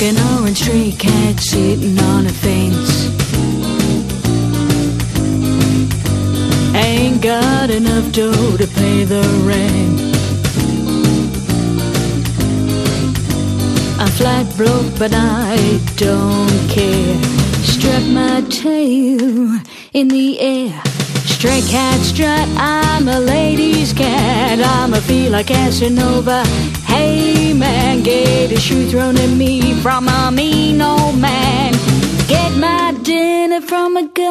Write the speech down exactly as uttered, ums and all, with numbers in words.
an orange stray cat sitting on a fence. Ain't got enough dough to pay the rent. I'm flat broke, but I don't care. Strut my tail in the air. Stray cat strut, I'm a lady's cat. I'ma feel like Casanova. Hey man, get a shoe thrown at me from a mean old man. Get my dinner from a good